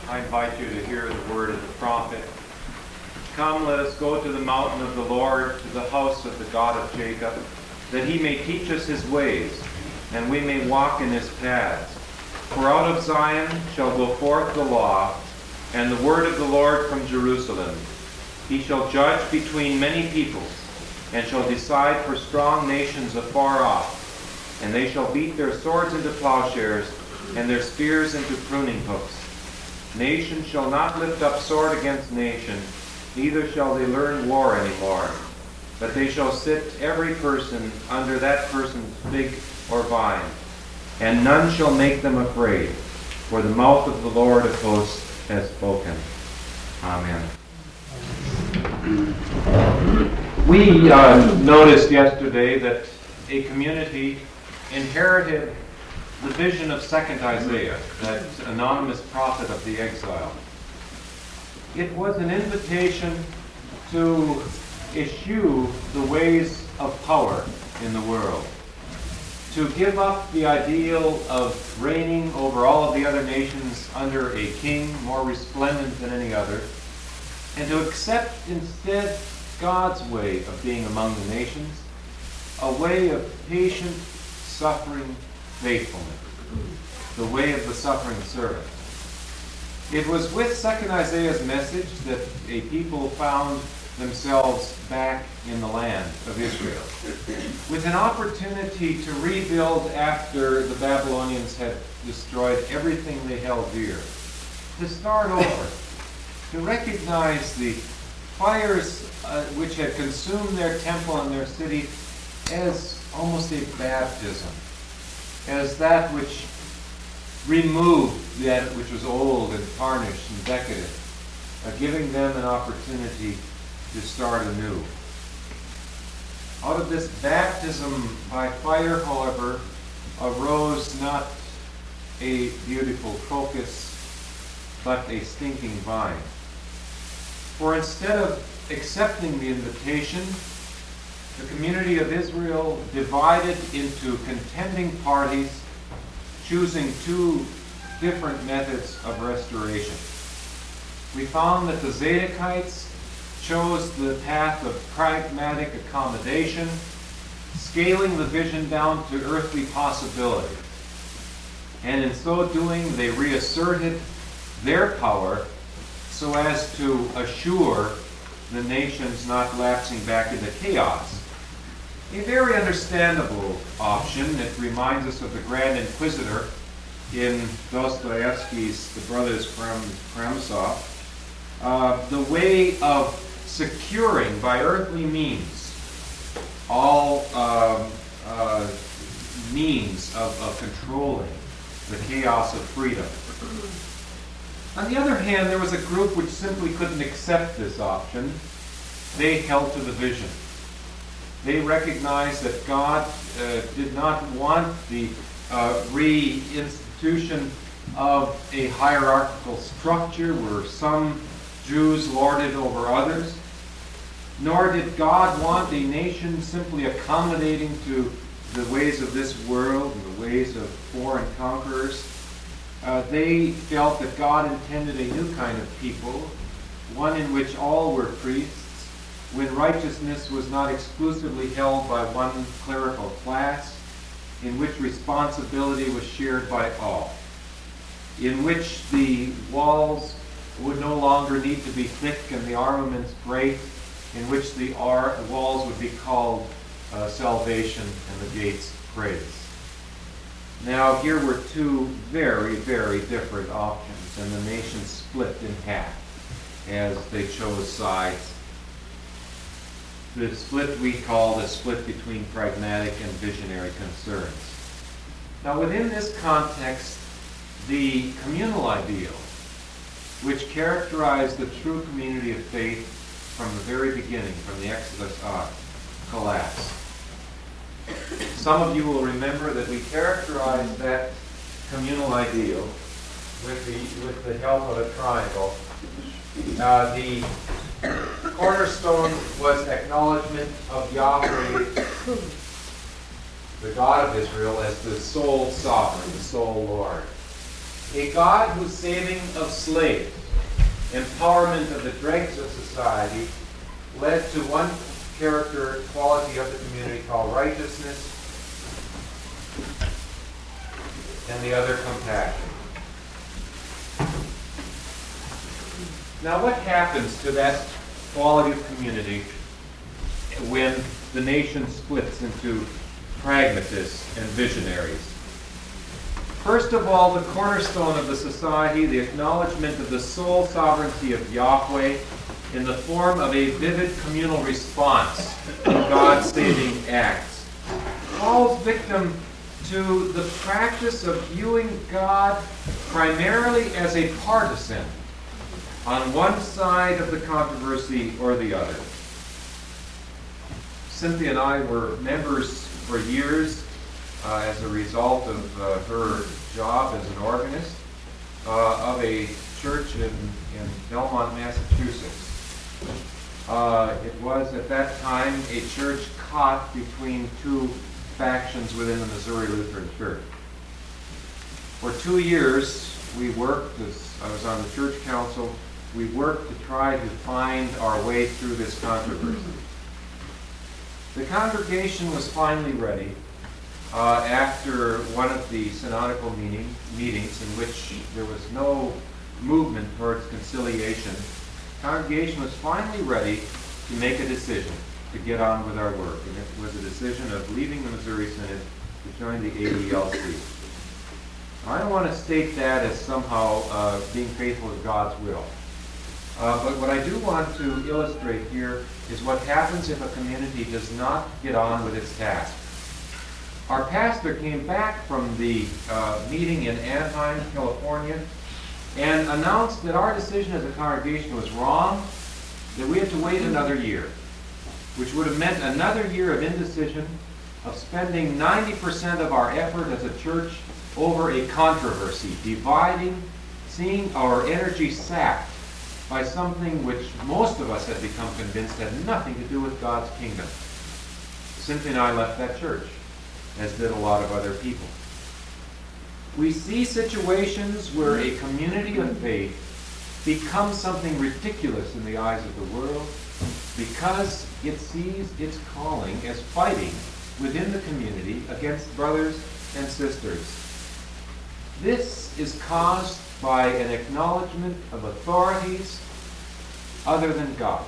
I invite you to hear the word of the prophet. Come, let us go to the mountain of the Lord, to the house of the God of Jacob, that he may teach us his ways, and we may walk in his paths. For out of Zion shall go forth the law, and the word of the Lord from Jerusalem. He shall judge between many peoples, and shall decide for strong nations afar off. And they shall beat their swords into plowshares, and their spears into pruning hooks. Nation shall not lift up sword against nation, neither shall they learn war any more. But they shall sit every person under that person's fig or vine, and none shall make them afraid, for the mouth of the Lord of hosts has spoken. Amen. We noticed yesterday that a community inherited the vision of 2nd Isaiah, that anonymous prophet of the exile. It was an invitation to eschew the ways of power in the world, to give up the ideal of reigning over all of the other nations under a king more resplendent than any other, and to accept instead God's way of being among the nations, a way of patient, suffering faithfulness, the way of the suffering servant. It was with 2nd Isaiah's message that a people found themselves back in the land of Israel, with an opportunity to rebuild after the Babylonians had destroyed everything they held dear, to start over, to recognize the fires which had consumed their temple and their city as almost a baptism, as that which removed that which was old and tarnished and decadent, giving them an opportunity to start anew. Out of this baptism by fire, however, arose not a beautiful crocus, but a stinking vine. For instead of accepting the invitation, the community of Israel divided into contending parties, choosing two different methods of restoration. We found that the Zadokites chose the path of pragmatic accommodation, scaling the vision down to earthly possibilities. And in so doing, they reasserted their power so as to assure the nations not lapsing back into chaos. A very understandable option. It reminds us of the Grand Inquisitor in Dostoevsky's The Brothers Karamazov. The way of securing by earthly means all means of controlling the chaos of freedom. On the other hand, there was a group which simply couldn't accept this option. They held to the vision. They recognized that God did not want the reinstitution of a hierarchical structure where some Jews lorded over others, nor did God want a nation simply accommodating to the ways of this world and the ways of foreign conquerors. They felt that God intended a new kind of people, one in which all were priests, when righteousness was not exclusively held by one clerical class, in which responsibility was shared by all, in which the walls would no longer need to be thick and the armaments great, in which the walls would be called salvation and the gates praise. Now, here were two very, very different options, and the nation split in half as they chose sides. The split we call the split between pragmatic and visionary concerns. Now, within this context, the communal ideal, which characterized the true community of faith from the very beginning, from the Exodus on, collapsed. Some of you will remember that we characterized that communal ideal with the help of a triangle. The cornerstone was acknowledgement of Yahweh, the God of Israel, as the sole sovereign, the sole Lord. A God whose saving of slaves, empowerment of the dregs of society, led to one character quality of the community called righteousness, and the other compassion. Now, what happens to that quality of community when the nation splits into pragmatists and visionaries? First of all, the cornerstone of the society, the acknowledgement of the sole sovereignty of Yahweh in the form of a vivid communal response to God's saving acts, falls victim to the practice of viewing God primarily as a partisan on one side of the controversy or the other. Cynthia and I were members for years as a result of her job as an organist of a church in Belmont, Massachusetts. It was at that time a church caught between two factions within the Missouri Lutheran Church. For 2 years, we worked, as I was on the church council, we worked to try to find our way through this controversy. The congregation was finally ready after one of the synodical meetings in which there was no movement towards conciliation. The congregation was finally ready to make a decision to get on with our work, and it was a decision of leaving the Missouri Synod to join the ADLC. I don't want to state that as somehow being faithful to God's will. But what I do want to illustrate here is what happens if a community does not get on with its task. Our pastor came back from the meeting in Anaheim, California, and announced that our decision as a congregation was wrong, that we had to wait another year, which would have meant another year of indecision, of spending 90% of our effort as a church over a controversy, dividing, seeing our energy sapped by something which most of us had become convinced had nothing to do with God's kingdom. Cynthia and I left that church, as did a lot of other people. We see situations where a community of faith becomes something ridiculous in the eyes of the world because it sees its calling as fighting within the community against brothers and sisters. This is caused by an acknowledgement of authorities other than God.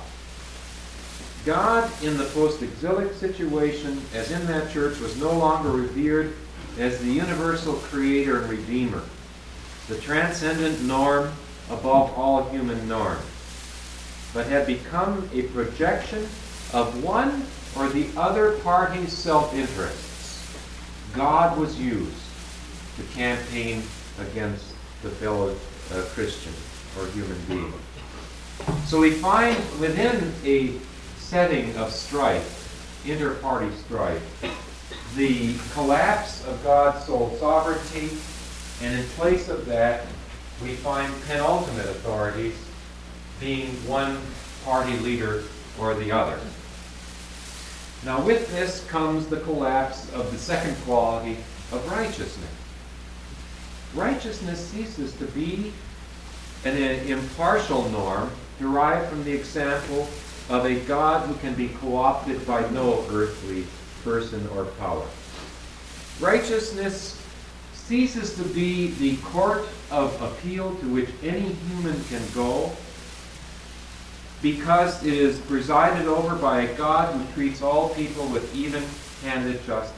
God, in the post-exilic situation, as in that church, was no longer revered as the universal creator and redeemer, the transcendent norm above all human norms, but had become a projection of one or the other party's self-interests. God was used to campaign against the fellow Christian or human being. So we find within a setting of strife, inter-party strife, the collapse of God's sole sovereignty, and in place of that, we find penultimate authorities being one party leader or the other. Now with this comes the collapse of the second quality of righteousness. Righteousness ceases to be an impartial norm derived from the example of a God who can be co-opted by no earthly person or power. Righteousness ceases to be the court of appeal to which any human can go because it is presided over by a God who treats all people with even-handed justice.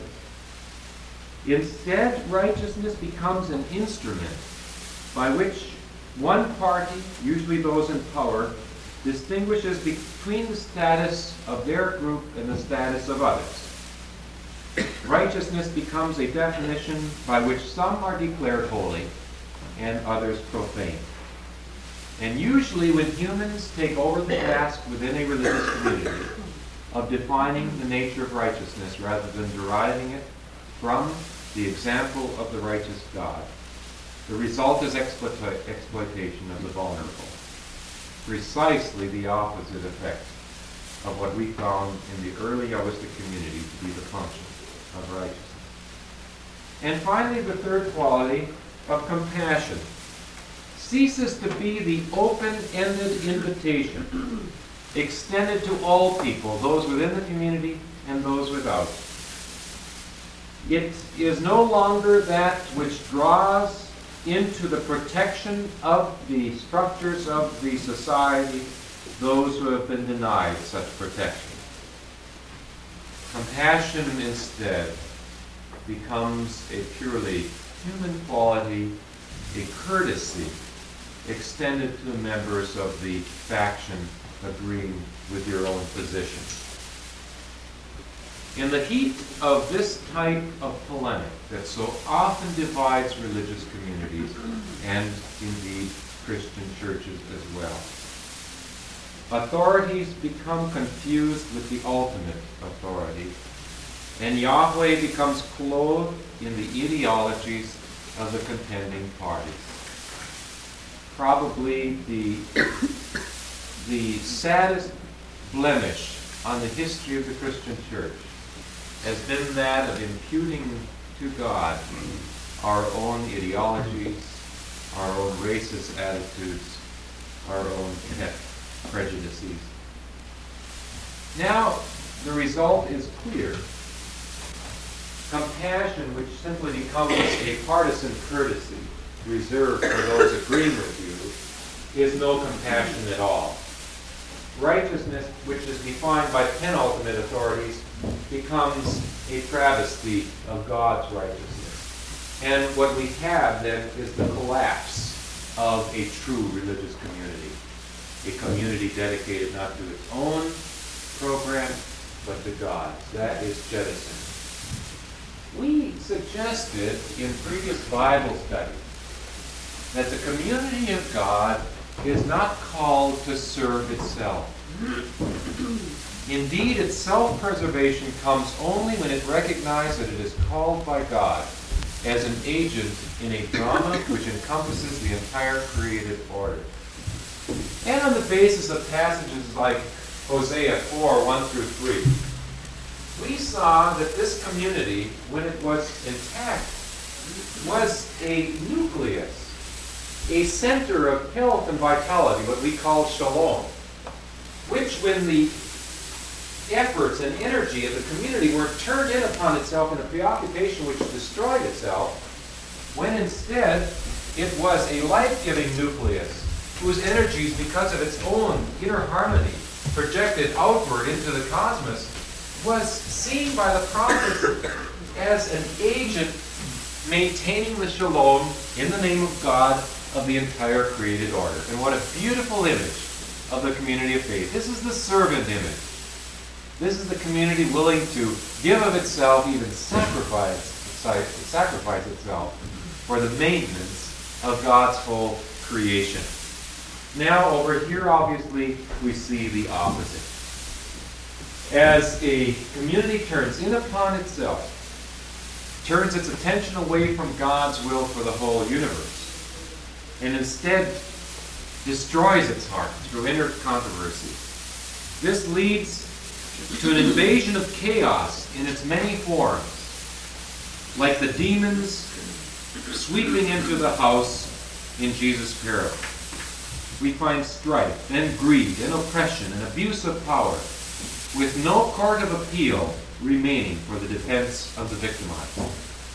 Instead, righteousness becomes an instrument by which one party, usually those in power, distinguishes between the status of their group and the status of others. Righteousness becomes a definition by which some are declared holy and others profane. And usually when humans take over the task within a religious community of defining the nature of righteousness rather than deriving it from the example of the righteous God, the result is exploitation of the vulnerable. Precisely the opposite effect of what we found in the early Yahwistic community to be the function of righteousness. And finally, the third quality of compassion. ceases to be the open-ended invitation extended to all people, those within the community and those without. It is no longer that which draws into the protection of the structures of the society those who have been denied such protection. Compassion instead becomes a purely human quality, a courtesy extended to the members of the faction agreeing with your own position. In the heat of this type of polemic that so often divides religious communities and indeed Christian churches as well, authorities become confused with the ultimate authority, and Yahweh becomes clothed in the ideologies of the contending parties. Probably the saddest blemish on the history of the Christian church has been that of imputing to God our own ideologies, our own racist attitudes, our own pet prejudices. Now, the result is clear. Compassion, which simply becomes a partisan courtesy reserved for those agreeing with you, is no compassion at all. Righteousness, which is defined by penultimate authorities, becomes a travesty of God's righteousness. And what we have then is the collapse of a true religious community. A community dedicated not to its own program, but to God's. That is jettisoned. We suggested in previous Bible studies that the community of God is not called to serve itself. Indeed, its self-preservation comes only when it recognizes that it is called by God as an agent in a drama which encompasses the entire created order. And on the basis of passages like Hosea 4, 1 through 3, we saw that this community, when it was intact, was a nucleus, a center of health and vitality, what we call shalom, which when the efforts and energy of the community were turned in upon itself in a preoccupation which destroyed itself, when instead it was a life-giving nucleus whose energies, because of its own inner harmony, projected outward into the cosmos, was seen by the prophets as an agent maintaining the shalom in the name of God of the entire created order. And what a beautiful image of the community of faith. This is the servant image. This is the community willing to give of itself, even sacrifice itself for the maintenance of God's whole creation. Now, over here, obviously, we see the opposite. As a community turns in upon itself, turns its attention away from God's will for the whole universe, and instead destroys its heart through inner controversy, this leads to an invasion of chaos in its many forms, like the demons sweeping into the house in Jesus' parable. We find strife, and greed, and oppression, and abuse of power, with no court of appeal remaining for the defense of the victimized.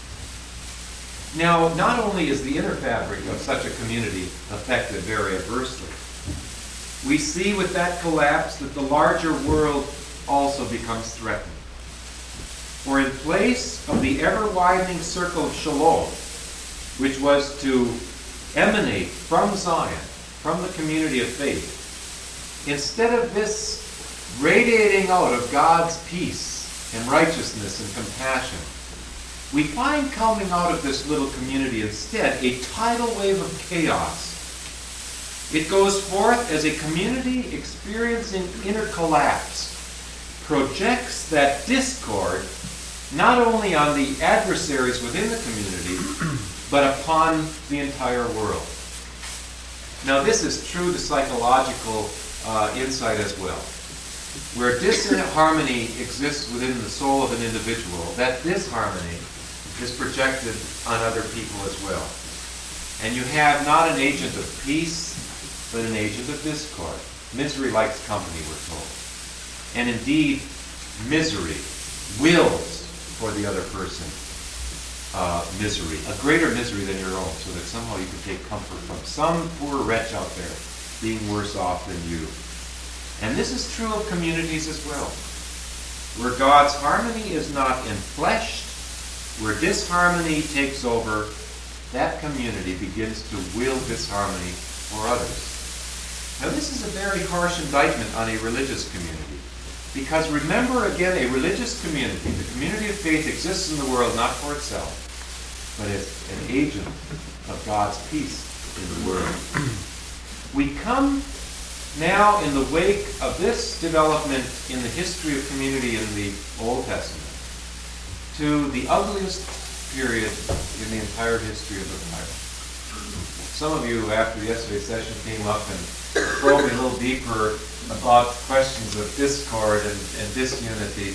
Now, not only is the inner fabric of such a community affected very adversely, we see with that collapse that the larger world also becomes threatened. For in place of the ever-widening circle of shalom, which was to emanate from Zion, from the community of faith, instead of this radiating out of God's peace and righteousness and compassion, we find coming out of this little community instead a tidal wave of chaos. It goes forth as a community experiencing inner collapse, projects that discord not only on the adversaries within the community, but upon the entire world. Now, this is true to psychological insight as well. Where disharmony exists within the soul of an individual, that disharmony is projected on other people as well. And you have not an agent of peace, but an agent of discord. Misery likes company, we're told. And indeed, misery wills for the other person misery, a greater misery than your own, so that somehow you can take comfort from some poor wretch out there being worse off than you. And this is true of communities as well. Where God's harmony is not enfleshed, where disharmony takes over, that community begins to will disharmony for others. Now this is a very harsh indictment on a religious community. Because remember again, a religious community, the community of faith exists in the world not for itself, but as an agent of God's peace in the world. We come now in the wake of this development in the history of community in the Old Testament to the ugliest period in the entire history of the Bible. Some of you, after yesterday's session, came up and probed a little deeper about questions of discord and disunity,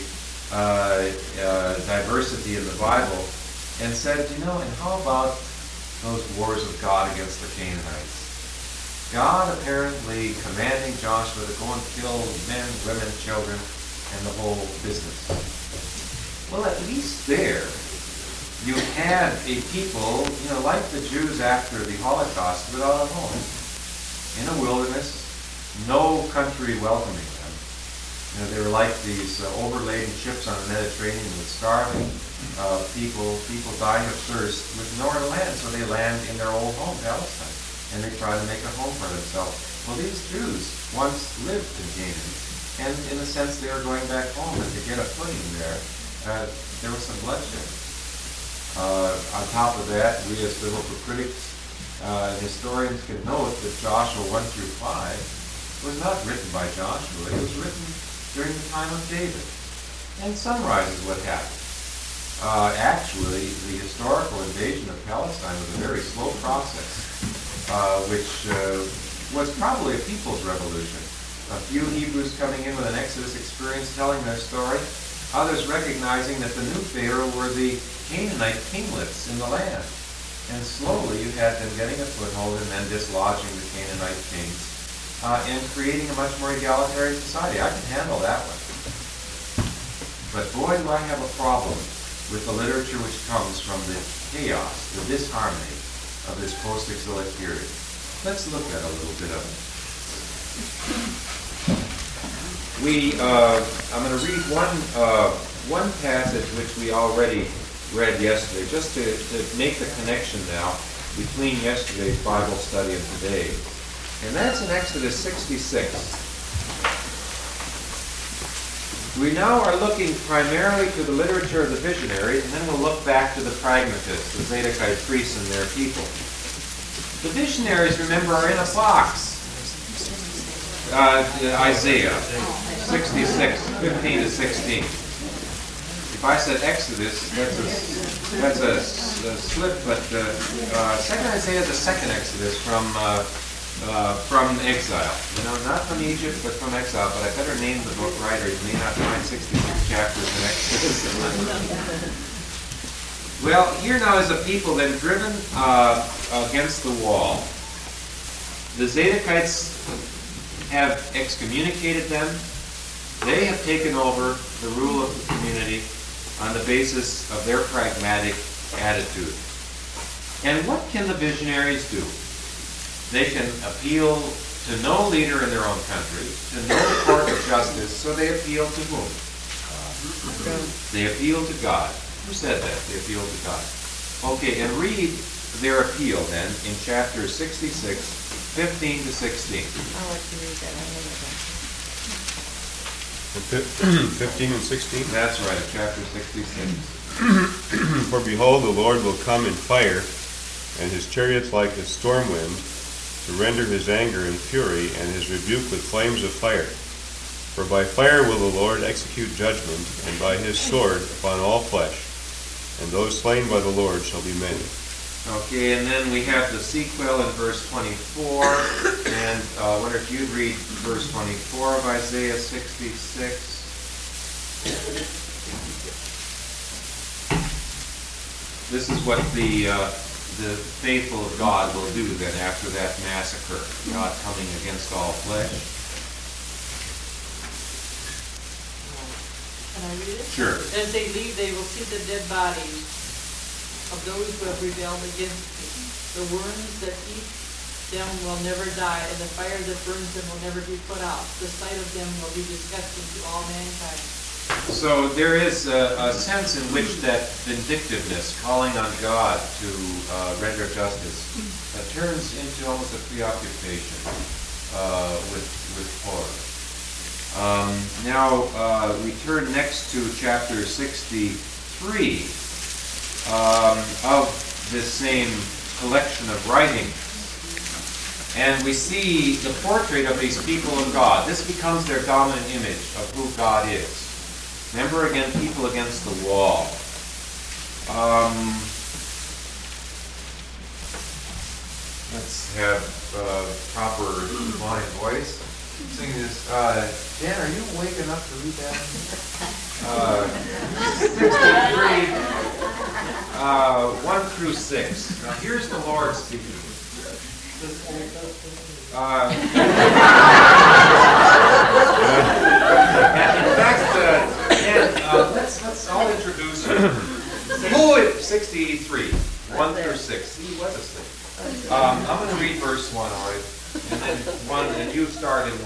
diversity in the Bible, and said, and how about those wars of God against the Canaanites? God apparently commanding Joshua to go and kill men, women, children, and the whole business. Well, at least there, you had a people, like the Jews after the Holocaust, without a home, in a wilderness, no country welcoming them. They were like these overladen ships on the Mediterranean with starving people dying of thirst with nowhere to land, so they land in their old home, Palestine, and they try to make a home for themselves. Well, these Jews once lived in Canaan, and in a sense they were going back home, and to get a footing there, there was some bloodshed. On top of that, we as biblical critics, historians can note that Joshua 1 through 5 was not written by Joshua. It was written during the time of David and summarizes what happened. Actually, the historical invasion of Palestine was a very slow process, which was probably a people's revolution. A few Hebrews coming in with an Exodus experience telling their story, others recognizing that the new Pharaoh were the Canaanite kinglets in the land. And slowly you had them getting a foothold and then dislodging the Canaanite kings and creating a much more egalitarian society. I can handle that one. But boy, do I have a problem with the literature which comes from the chaos, the disharmony of this post-exilic period. Let's look at a little bit of it. I'm going to read one passage which we already read yesterday, just to make the connection now between yesterday's Bible study and today. And that's in Exodus 66. We now are looking primarily to the literature of the visionaries, and then we'll look back to the pragmatists, the Zadokite priests and their people. The visionaries, remember, are in a box. Isaiah 66, 15 to 16. If I said Exodus, that's a slip, but second Isaiah is the second Exodus from exile. Not from Egypt, but from exile. But I better name the book right, or you may not find 66 chapters in Exodus. Well, here now is a people then driven against the wall. The Zadokites have excommunicated them. They have taken over the rule of the community on the basis of their pragmatic attitude. And what can the visionaries do? They can appeal to no leader in their own country, to no court of justice, so they appeal to whom? They appeal to God. Who said that? They appeal to God. Okay, and read their appeal then in chapter 66, 15 to 16. I'll let you read that. 15 and 16? That's right, chapter 66. For behold, the Lord will come in fire, and his chariots like a storm wind, to render his anger in fury, and his rebuke with flames of fire. For by fire will the Lord execute judgment, and by his sword upon all flesh, and those slain by the Lord shall be many. Okay, and then we have the sequel in verse 24, and I wonder if you'd read verse 24 of Isaiah 66. This is what the the faithful of God will do then after that massacre, God coming against all flesh. Can I read it? Sure. As they leave, they will see the dead bodies of those who have rebelled against me. The worms that eat them will never die, and the fire that burns them will never be put out. The sight of them will be disgusting to all mankind. So there is a sense in which that vindictiveness, calling on God to render justice, turns into almost a preoccupation with horror. Now we turn next to chapter 63 of this same collection of writings. And we see the portrait of these people of God. This becomes their dominant image of who God is. Remember again, people against the wall. Let's have proper divine voice. Sing this. Dan, are you awake enough to read that? 63, 1 through 6. Now here's the Lord speaking. In fact, let's all introduce you. Who is 63, 1 through 6? He was asleep. I'm going to read verse 1, all right? And then 1, and you start in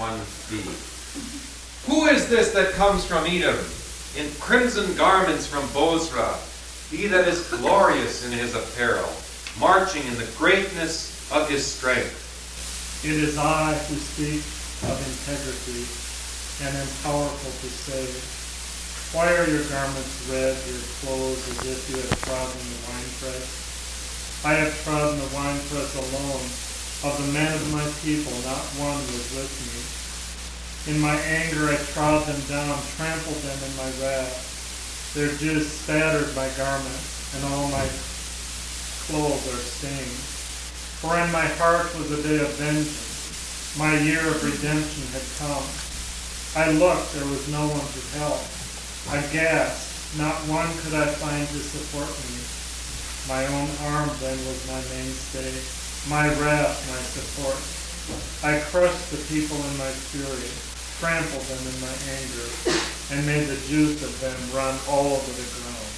1b. Who is this that comes from Edom, in crimson garments from Bozrah, he that is glorious in his apparel, marching in the greatness of his strength? It is I who speak of integrity, and am powerful to save. Why are your garments red, your clothes as if you had trodden the winepress? I have trodden the winepress alone. Of the men of my people, not one was with me. In my anger I trod them down, trampled them in my wrath. Their juice spattered my garments, and all my clothes are stained. For in my heart was a day of vengeance. My year of redemption had come. I looked, there was no one to help. I gasped, not one could I find to support me. My own arm then was my mainstay, my wrath my support. I crushed the people in my fury, trampled them in my anger, and made the juice of them run all over the ground.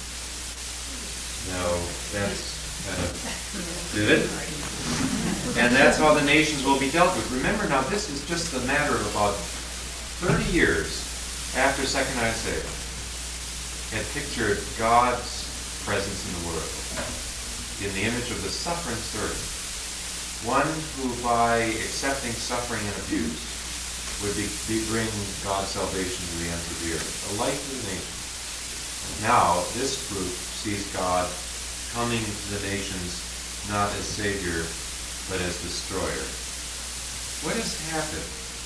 Now, that's kind of vivid. And that's how the nations will be dealt with. Remember now, this is just a matter of about 30 years after 2nd Isaiah had pictured God's presence in the world in the image of the suffering servant, one who by accepting suffering and abuse would bring God's salvation to the ends of the earth, a light to the nations. Now, this group sees God coming to the nations not as Savior, but as Destroyer. What has happened?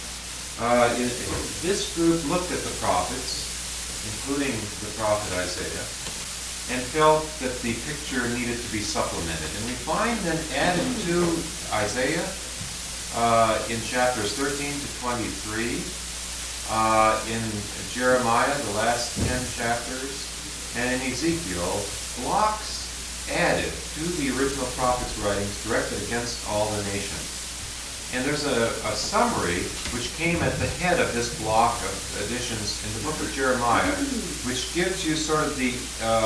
This group looked at the prophets, including the prophet Isaiah, and felt that the picture needed to be supplemented. And we find then added to Isaiah in chapters 13 to 23, in Jeremiah, the last 10 chapters, and in Ezekiel, blocks added to the original prophet's writings directed against all the nations. And there's a summary which came at the head of this block of additions in the book of Jeremiah, which gives you sort of the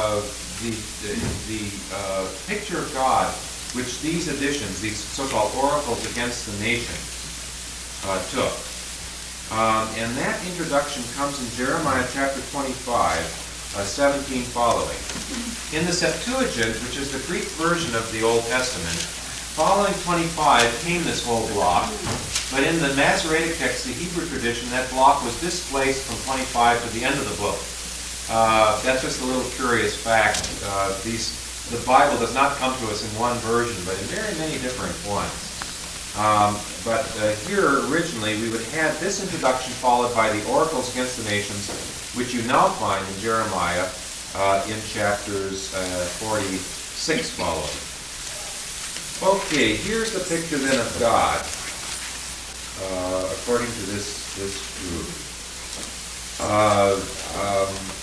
picture of God which these additions, these so-called oracles against the nations, took. And that introduction comes in Jeremiah chapter 25, 17 following. In the Septuagint, which is the Greek version of the Old Testament, following 25 came this whole block. But in the Masoretic text, the Hebrew tradition, that block was displaced from 25 to the end of the book. That's just a little curious fact. The Bible does not come to us in one version, but in very many different ones. But here, originally, we would have this introduction followed by the oracles against the nations, which you now find in Jeremiah in chapters 46 following. Okay, here's the picture then of God, according to this group.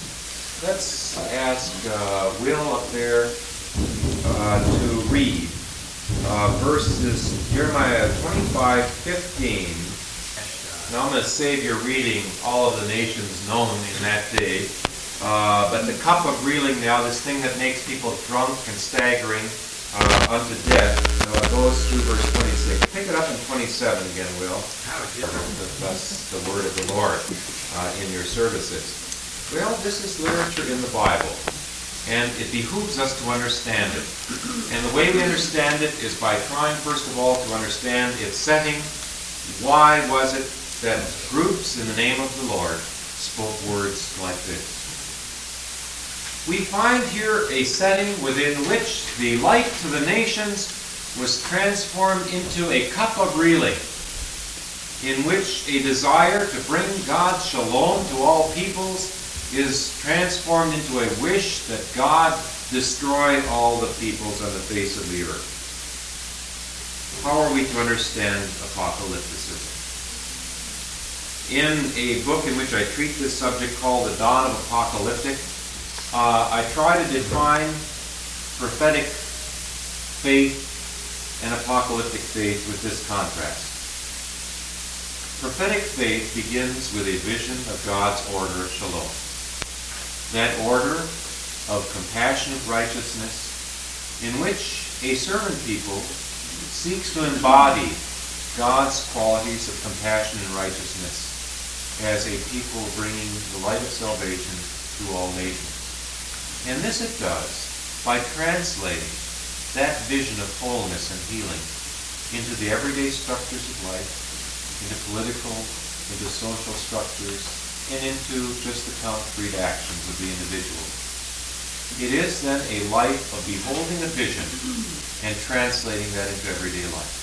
Let's ask Will up there to read verses, Jeremiah 25:15. Now I'm going to save your reading all of the nations known in that day. But the cup of reeling now, this thing that makes people drunk and staggering unto death, goes through verse 26. Pick it up in 27 again, Will. That's the word of the Lord in your services. Well, this is literature in the Bible, and it behooves us to understand it. And the way we understand it is by trying, first of all, to understand its setting. Why was it that groups in the name of the Lord spoke words like this? We find here a setting within which the light to the nations was transformed into a cup of reeling, in which a desire to bring God's shalom to all peoples is transformed into a wish that God destroy all the peoples on the face of the earth. How are we to understand apocalypticism? In a book in which I treat this subject called The Dawn of Apocalyptic, I try to define prophetic faith and apocalyptic faith with this contrast. Prophetic faith begins with a vision of God's order of shalom. That order of compassionate righteousness in which a servant people seeks to embody God's qualities of compassion and righteousness as a people bringing the light of salvation to all nations. And this it does by translating that vision of wholeness and healing into the everyday structures of life, into political, into social structures, and into just the concrete actions of the individual. It is then a life of beholding a vision and translating that into everyday life.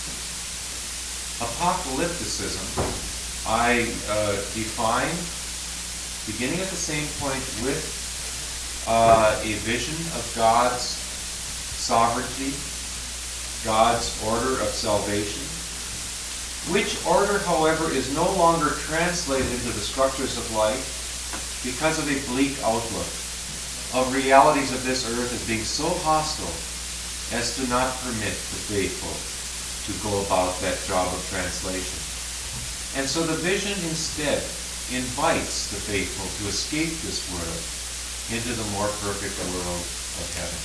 Apocalypticism, I define, beginning at the same point with a vision of God's sovereignty, God's order of salvation, which order, however, is no longer translated into the structures of life because of a bleak outlook of realities of this earth as being so hostile as to not permit the faithful to go about that job of translation. And so the vision instead invites the faithful to escape this world into the more perfect world of heaven.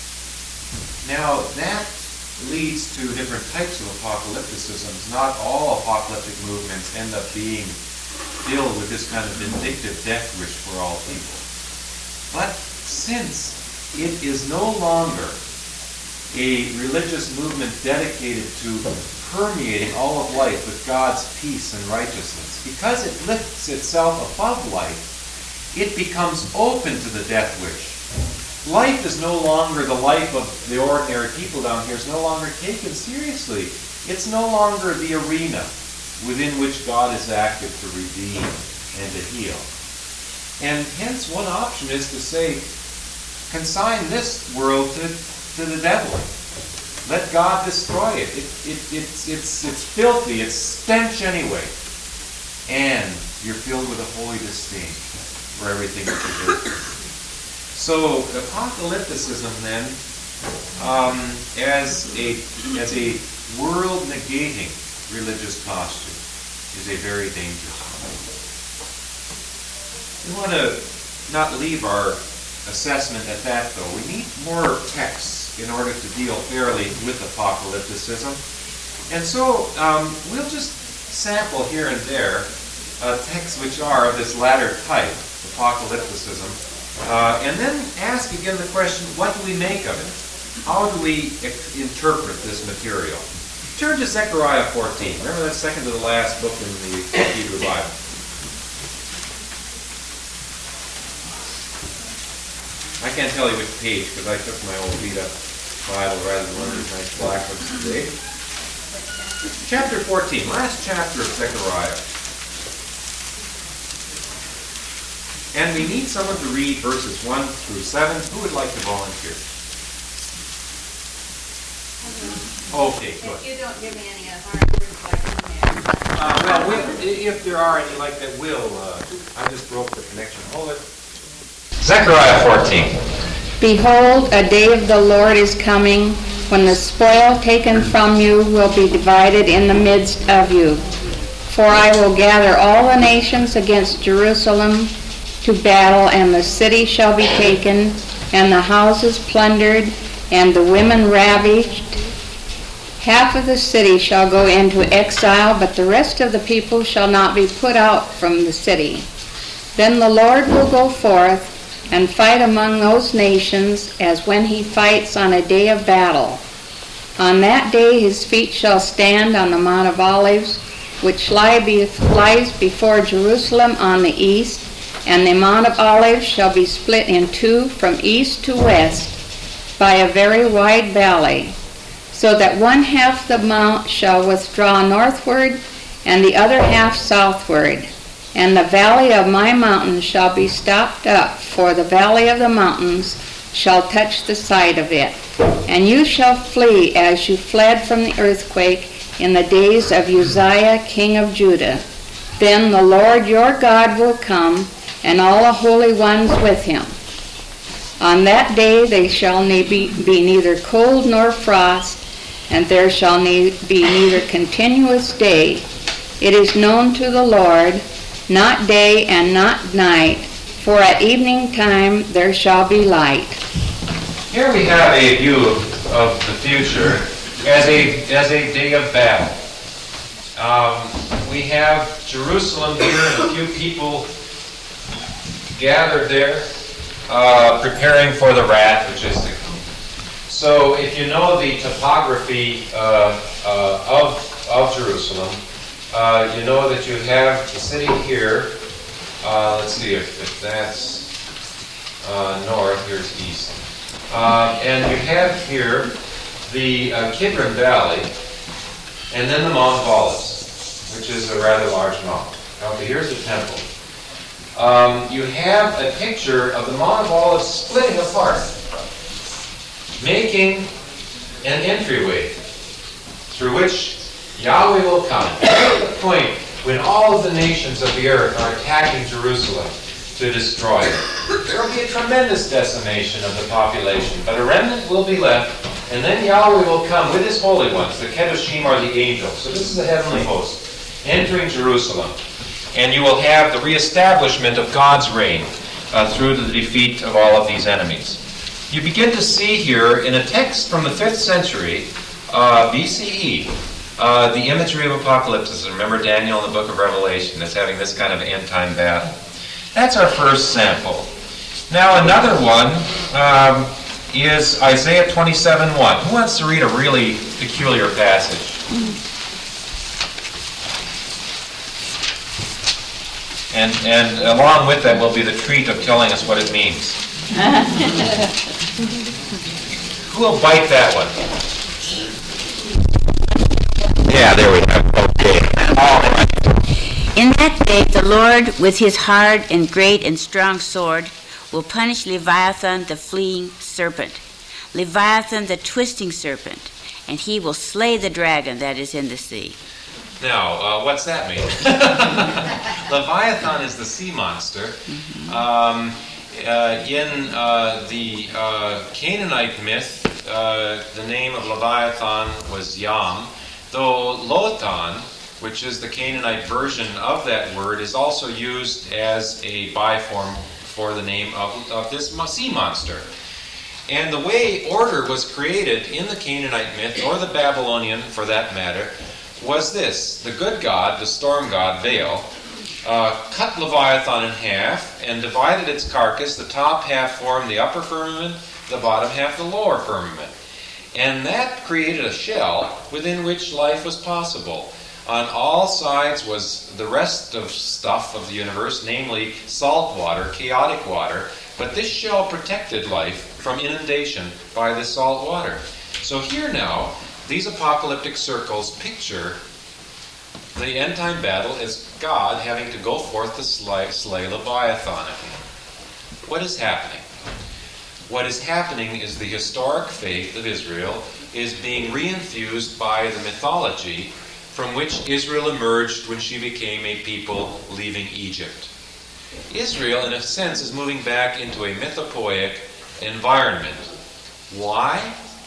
Now, that leads to different types of apocalypticisms. Not all apocalyptic movements end up being filled with this kind of vindictive death wish for all people. But since it is no longer a religious movement dedicated to permeating all of life with God's peace and righteousness, because it lifts itself above life, it becomes open to the death wish. Life is no longer the life of the ordinary people down here. It's no longer taken seriously. It's no longer the arena within which God is active to redeem and to heal. And hence one option is to say, consign this world to the devil. Let God destroy it. It's filthy. It's stench anyway. And you're filled with a holy disdain for everything that you do. So apocalypticism then, as a world-negating religious posture, is a very dangerous one. We want to not leave our assessment at that, though. We need more texts in order to deal fairly with apocalypticism. And so we'll just sample here and there texts which are of this latter type, apocalypticism, and then ask again the question, what do we make of it? How do we interpret this material? Turn to Zechariah 14. Remember, that's second to the last book in the Hebrew Bible. I can't tell you which page because I took my old beat-up Bible rather than one of these nice black ones today. Chapter 14, last chapter of Zechariah. And we need someone to read verses 1 through 7. Who would like to volunteer? Okay, good. If you don't give me any hard words like in there. If there are any like that, I just broke the connection. Hold it. Zechariah 14. Behold, a day of the Lord is coming, when the spoil taken from you will be divided in the midst of you. For I will gather all the nations against Jerusalem to battle, and the city shall be taken, and the houses plundered, and the women ravished. Half of the city shall go into exile, but the rest of the people shall not be put out from the city. Then the Lord will go forth and fight among those nations as when he fights on a day of battle. On that day his feet shall stand on the Mount of Olives, which lies before Jerusalem on the east, and the Mount of Olives shall be split in two from east to west by a very wide valley, so that one half the mount shall withdraw northward, and the other half southward. And the valley of my mountains shall be stopped up, for the valley of the mountains shall touch the side of it. And you shall flee as you fled from the earthquake in the days of Uzziah king of Judah. Then the Lord your God will come, and all the holy ones with him. On that day they shall be neither cold nor frost, and there shall be neither continuous day. It is known to the Lord, not day and not night, for at evening time there shall be light. Here we have a view of the future as a day of battle. We have Jerusalem here and a few people gathered there, preparing for the wrath which is to come. So if you know the topography of Jerusalem, you know that you have the city here. Let's see if that's north, here's east. And you have here the Kidron Valley, and then the Mount of Olives, which is a rather large mountain. Okay, here's the temple. You have a picture of the Mount of Olives splitting apart, making an entryway through which Yahweh will come. At the point when all of the nations of the earth are attacking Jerusalem to destroy it. There will be a tremendous decimation of the population, but a remnant will be left, and then Yahweh will come with his holy ones. The Kedoshim are the angels. So this is a heavenly host entering Jerusalem. And you will have the reestablishment of God's reign through the defeat of all of these enemies. You begin to see here in a text from the 5th century BCE the imagery of apocalypse. Remember Daniel in the book of Revelation is having this kind of end-time battle. That's our first sample. Now another one is Isaiah 27:1. Who wants to read a really peculiar passage? And along with that will be the treat of telling us what it means. Who will bite that one? Yeah, there we have. Okay. All right. In that day the Lord with his hard and great and strong sword will punish Leviathan the fleeing serpent, Leviathan the twisting serpent, and he will slay the dragon that is in the sea. Now, what's that mean? Leviathan is the sea monster. In the Canaanite myth, the name of Leviathan was Yam, though Lotan, which is the Canaanite version of that word, is also used as a biform for the name of this sea monster. And the way order was created in the Canaanite myth, or the Babylonian for that matter, was this. The good god, the storm god, Baal, cut Leviathan in half and divided its carcass. The top half formed the upper firmament, the bottom half the lower firmament. And that created a shell within which life was possible. On all sides was the rest of stuff of the universe, namely salt water, chaotic water, but this shell protected life from inundation by the salt water. So here now, these apocalyptic circles picture the end-time battle as God having to go forth to slay Leviathan again. What is happening? What is happening is the historic faith of Israel is being reinfused by the mythology from which Israel emerged when she became a people leaving Egypt. Israel, in a sense, is moving back into a mythopoeic environment. Why?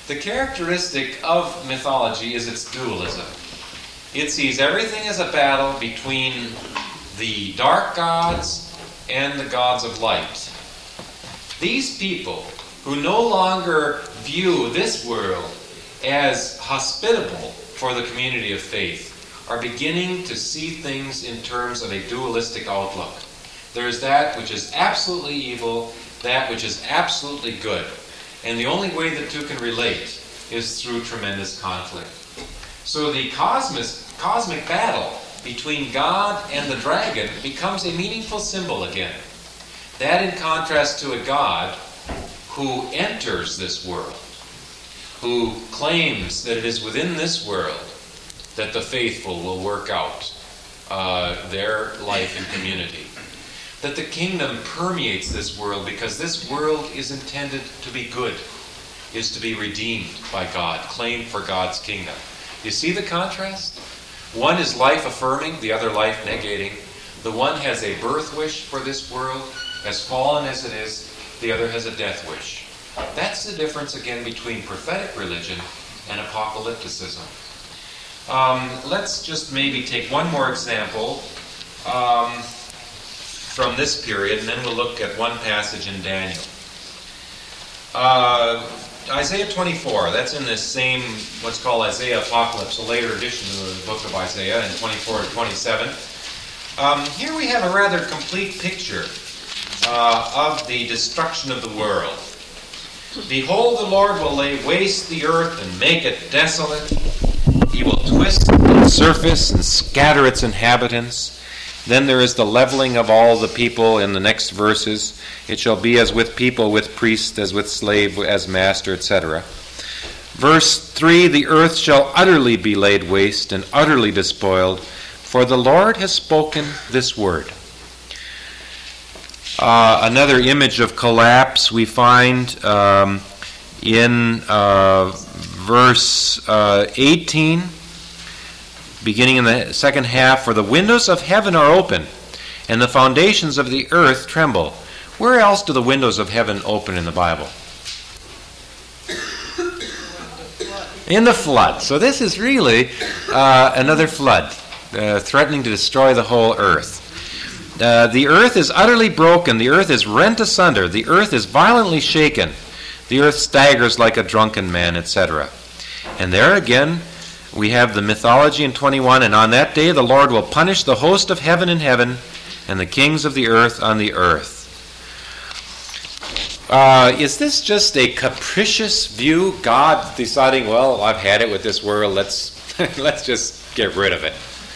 The characteristic of mythology is its dualism. It sees everything as a battle between the dark gods and the gods of light. These people who no longer view this world as hospitable for the community of faith are beginning to see things in terms of a dualistic outlook. There is that which is absolutely evil, that which is absolutely good. And the only way the two can relate is through tremendous conflict. So the cosmic battle between God and the dragon becomes a meaningful symbol again. That in contrast to a God who enters this world, who claims that it is within this world that the faithful will work out their life in community. That the kingdom permeates this world because this world is intended to be good, is to be redeemed by God, claimed for God's kingdom. You see the contrast? One is life-affirming, the other life-negating. The one has a birth wish for this world, as fallen as it is. The other has a death wish. That's the difference, again, between prophetic religion and apocalypticism. Let's just maybe take one more example from this period, and then we'll look at one passage in Daniel. Isaiah 24, that's in this same, what's called Isaiah Apocalypse, a later edition of the book of Isaiah, in 24 to 27. Here we have a rather complete picture of the destruction of the world. Behold, the Lord will lay waste the earth and make it desolate. He will twist its surface and scatter its inhabitants. Then there is the leveling of all the people in the next verses. It shall be as with people, with priest, as with slave, as master, etc. Verse 3, the earth shall utterly be laid waste and utterly despoiled, for the Lord has spoken this word. Another image of collapse we find in verse 18, beginning in the second half, for the windows of heaven are open, and the foundations of the earth tremble. Where else do the windows of heaven open in the Bible? In the flood. So this is really another flood, threatening to destroy the whole earth. The earth is utterly broken, the earth is rent asunder, the earth is violently shaken, the earth staggers like a drunken man, etc. And there again, we have the mythology in 21, and on that day the Lord will punish the host of heaven in heaven, and the kings of the earth on the earth. Is this just a capricious view? God deciding, well, I've had it with this world, let's just get rid of it.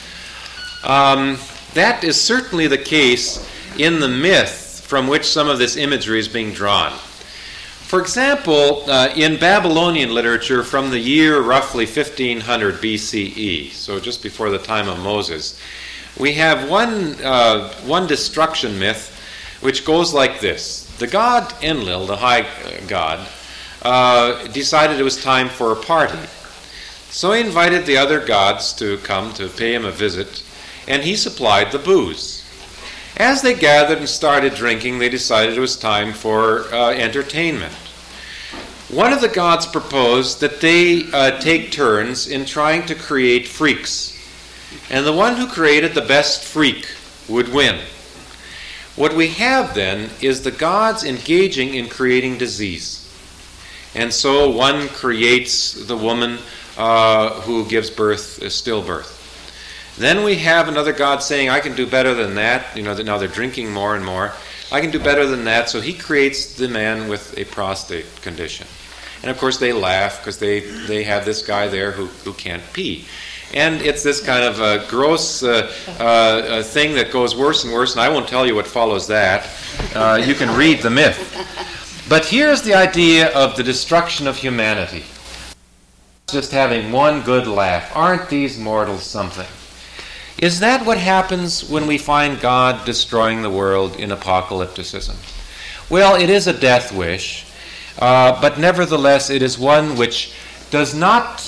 That is certainly the case in the myth from which some of this imagery is being drawn. For example, in Babylonian literature from the year roughly 1500 BCE, so just before the time of Moses, we have one destruction myth which goes like this. The god Enlil, the high god, decided it was time for a party. So he invited the other gods to come to pay him a visit, and he supplied the booze. As they gathered and started drinking, they decided it was time for entertainment. One of the gods proposed that they take turns in trying to create freaks, and the one who created the best freak would win. What we have then is the gods engaging in creating disease. And so one creates the woman who gives birth, stillbirth. Then we have another god saying, I can do better than that. Now they're drinking more and more. I can do better than that. So he creates the man with a prostate condition. And of course they laugh because they have this guy there who can't pee. And it's this kind of a gross thing that goes worse and worse, and I won't tell you what follows that. You can read the myth. But here's the idea of the destruction of humanity. Just having one good laugh. Aren't these mortals something? Is that what happens when we find God destroying the world in apocalypticism? Well, it is a death wish, but nevertheless it is one which does not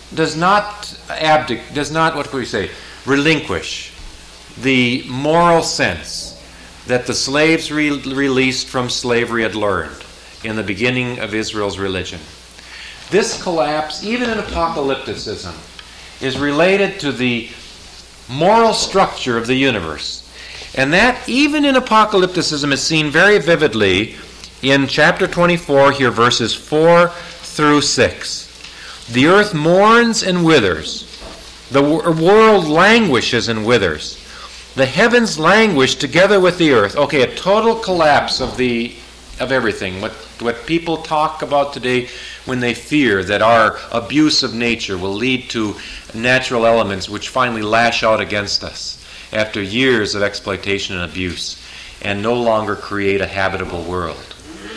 relinquish the moral sense that the slaves released from slavery had learned in the beginning of Israel's religion. This collapse, even in apocalypticism, is related to the moral structure of the universe. And that, even in apocalypticism, is seen very vividly in chapter 24, here, verses 4 through 6. The earth mourns and withers. The world languishes and withers. The heavens languish together with the earth. Okay, a total collapse of everything. What people talk about today when they fear that our abuse of nature will lead to natural elements which finally lash out against us after years of exploitation and abuse and no longer create a habitable world.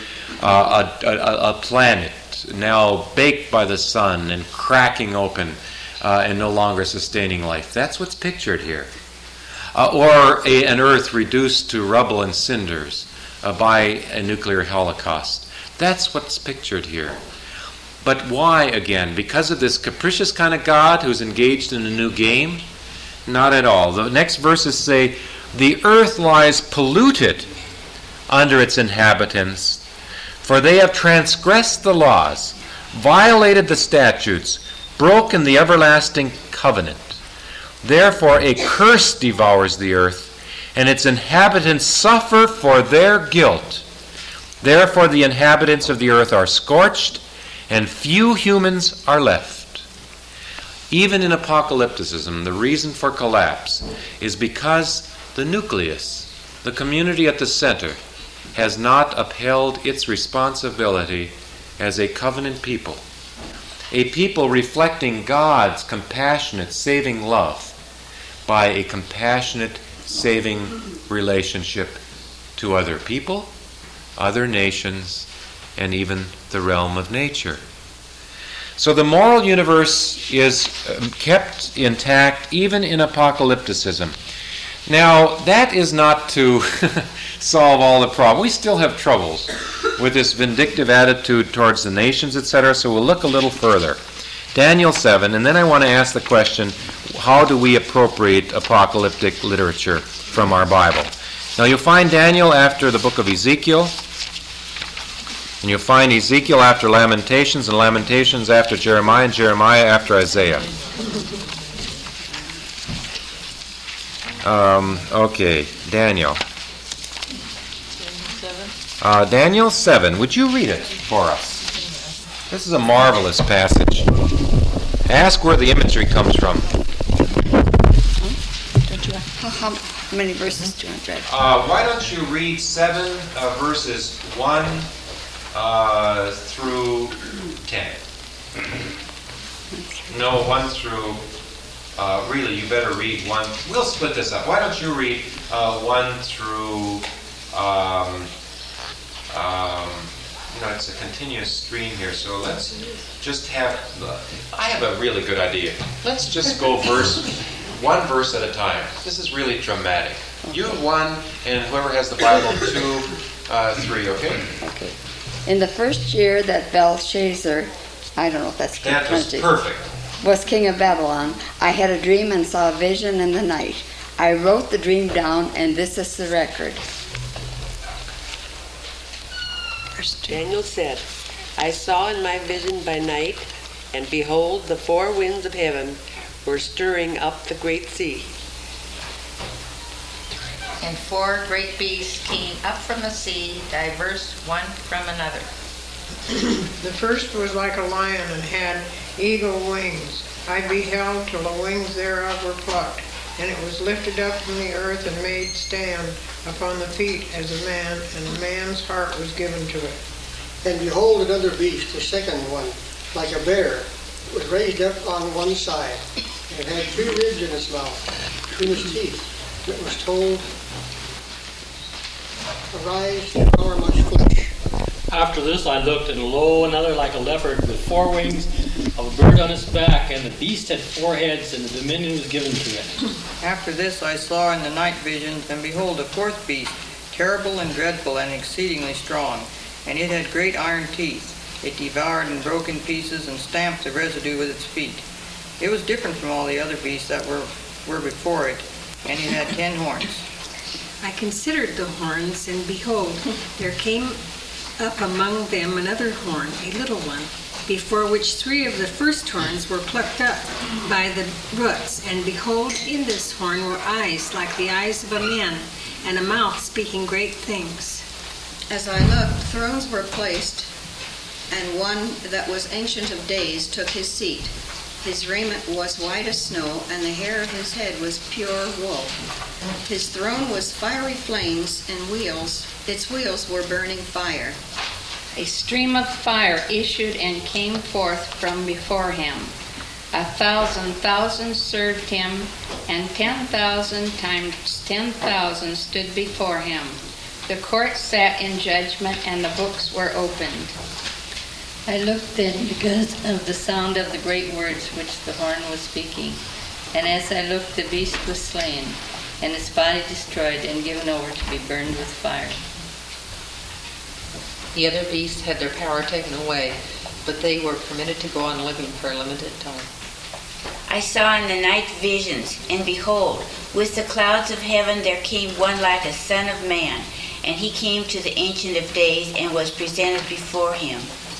A planet now baked by the sun and cracking open and no longer sustaining life. That's what's pictured here. Or an earth reduced to rubble and cinders by a nuclear holocaust. That's what's pictured here. But why, again? Because of this capricious kind of God who's engaged in a new game? Not at all. The next verses say, the earth lies polluted under its inhabitants, for they have transgressed the laws, violated the statutes, broken the everlasting covenant. Therefore a curse devours the earth, and its inhabitants suffer for their guilt. Therefore the inhabitants of the earth are scorched, and few humans are left. Even in apocalypticism, the reason for collapse is because the nucleus, the community at the center, has not upheld its responsibility as a covenant people. A people reflecting God's compassionate, saving love by a compassionate, saving relationship to other people, other nations, and even the realm of nature. So the moral universe is kept intact even in apocalypticism. Now, that is not to solve all the problems. We still have troubles with this vindictive attitude towards the nations, etc., so we'll look a little further. Daniel 7, and then I want to ask the question, how do we appropriate apocalyptic literature from our Bible? Now, you'll find Daniel after the book of Ezekiel, and you'll find Ezekiel after Lamentations, and Lamentations after Jeremiah, and Jeremiah after Isaiah. Okay, Daniel. Daniel 7. Would you read it for us? This is a marvelous passage. Ask where the imagery comes from. How many verses do you want read? Why don't you read 7 verses 1 through 10. No, 1 through... really, you better read 1. We'll split this up. Why don't you read 1 through... it's a continuous stream here, so let's just have... I have a really good idea. Let's just go one verse at a time. This is really dramatic. You 1, and whoever has the Bible, 2, 3, okay? Okay. In the first year that Belshazzar, I don't know if that's that was perfect, was king of Babylon, I had a dream and saw a vision in the night. I wrote the dream down, and this is the record. Daniel said, I saw in my vision by night, and behold, the 4 winds of heaven were stirring up the great sea. And 4 great beasts came up from the sea, diverse one from another. The first was like a lion and had eagle wings. I beheld till the wings thereof were plucked, and it was lifted up from the earth and made stand upon the feet as a man, and a man's heart was given to it. And behold, another beast, the second one, like a bear, was raised up on one side, and it had 2 ribs in its mouth, between its teeth. And it was told, arise, devour much flesh. After this I looked, and lo, another like a leopard with 4 wings of a bird on its back, and the beast had 4 heads, and the dominion was given to it. After this I saw in the night visions, and behold, a 4th beast, terrible and dreadful and exceedingly strong, and it had great iron teeth. It devoured and broke in pieces and stamped the residue with its feet. It was different from all the other beasts that were before it, and it had 10 horns. I considered the horns, and behold, there came up among them another horn, a little one, before which 3 of the first horns were plucked up by the roots. And behold, in this horn were eyes like the eyes of a man, and a mouth speaking great things. As I looked, thrones were placed, and one that was Ancient of Days took his seat. His raiment was white as snow, and the hair of his head was pure wool. His throne was fiery flames, and its wheels were burning fire. A stream of fire issued and came forth from before him. 1,000,000 served him, and 10,000 times 10,000 stood before him. The court sat in judgment, and the books were opened. I looked then because of the sound of the great words which the horn was speaking. And as I looked, the beast was slain, and its body destroyed and given over to be burned with fire. The other beasts had their power taken away, but they were permitted to go on living for a limited time. I saw in the night visions, and behold, with the clouds of heaven there came one like a son of man, and he came to the Ancient of Days and was presented before him.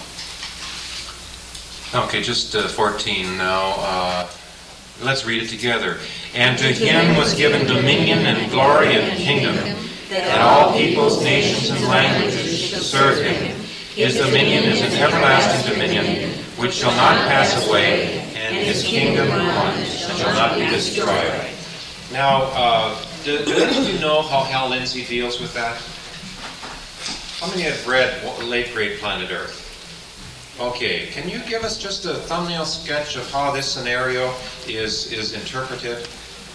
Okay, just 14 now. Let's read it together. And to him was given dominion and glory and kingdom, that all peoples, nations, and languages should serve him. His dominion is an everlasting dominion, which shall not pass away, and his kingdom one shall not be destroyed. Now, do any of you know how Hal Lindsey deals with that? How many have read Late Great Planet Earth? Okay, can you give us just a thumbnail sketch of how this scenario is interpreted?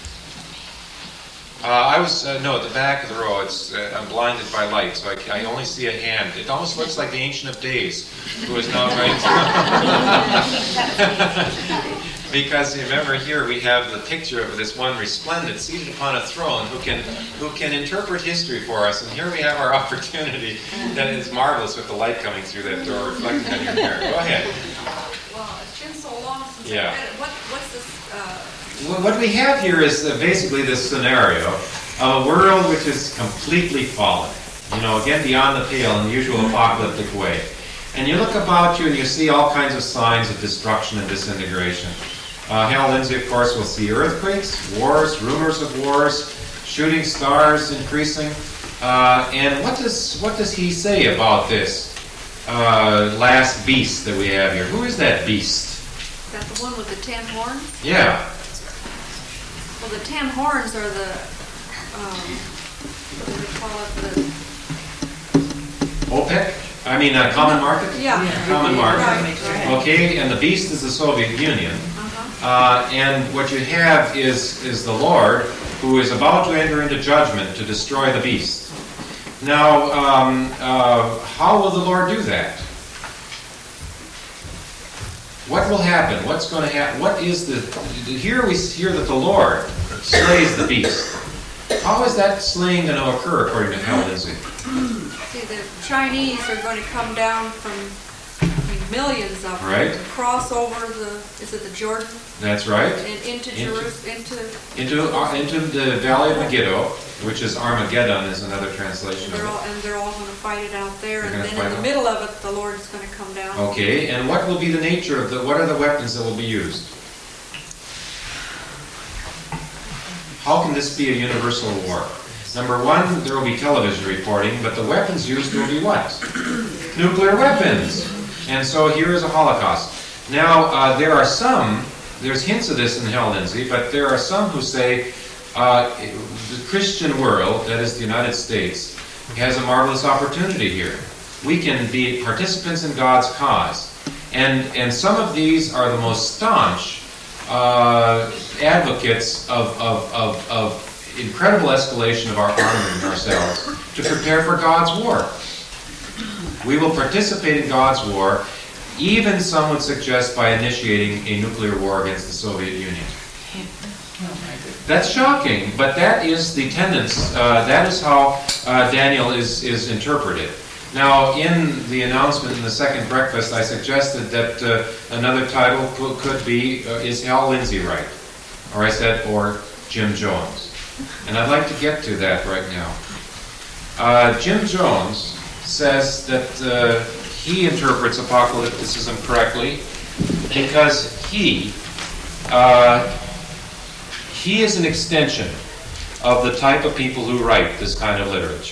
No, at the back of the row, I'm blinded by light, so I only see a hand. It almost looks like the Ancient of Days, who is now right. Because remember here we have the picture of this one resplendent seated upon a throne who can interpret history for us, and here we have our opportunity. That is marvelous with the light coming through that door, reflecting on your mirror. Go ahead. Well, it's been so long since Yeah. I read it. What's this? What we have here is basically this scenario of a world which is completely fallen. Again, beyond the pale in the usual apocalyptic way. And you look about you and you see all kinds of signs of destruction and disintegration. Hal Lindsey, of course, will see earthquakes, wars, rumors of wars, shooting stars increasing. And what does he say about this last beast that we have here? Who is that beast? Is that the one with the 10 horns? Yeah. Well, the 10 horns are the, what do they call it? OPEC? Common market? Yeah. Common market. Right. Okay, and the beast is the Soviet Union. And what you have is the Lord, who is about to enter into judgment to destroy the beast. Now, how will the Lord do that? What will happen? What's going to happen? Here we hear that the Lord slays the beast. How is that slaying going to occur, according to Hal Lindsey? See, the Chinese are going to come down from millions of them, right, cross over is it the Jordan? That's right. And into Jerusalem, into the Valley of Megiddo, which is Armageddon, is another translation of it. They're all going to fight it out there, and then in the middle of it, the Lord is going to come down. Okay, and what will be the nature of what are the weapons that will be used? How can this be a universal war? Number one, there will be television reporting, but the weapons used will be what? Nuclear weapons. And so here is a Holocaust. Now, there's hints of this in Hal Lindsey, but there are some who say the Christian world, that is the United States, has a marvelous opportunity here. We can be participants in God's cause. And some of these are the most staunch advocates of incredible escalation of our armament ourselves to prepare for God's war. We will participate in God's war, even some would suggest by initiating a nuclear war against the Soviet Union. That's shocking, but that is the tendency. That is how Daniel is interpreted. Now, in the announcement in the second breakfast, I suggested that another title could be, is Hal Lindsey right? Or I said, or Jim Jones. And I'd like to get to that right now. Jim Jones says that he interprets apocalypticism correctly because he is an extension of the type of people who write this kind of literature.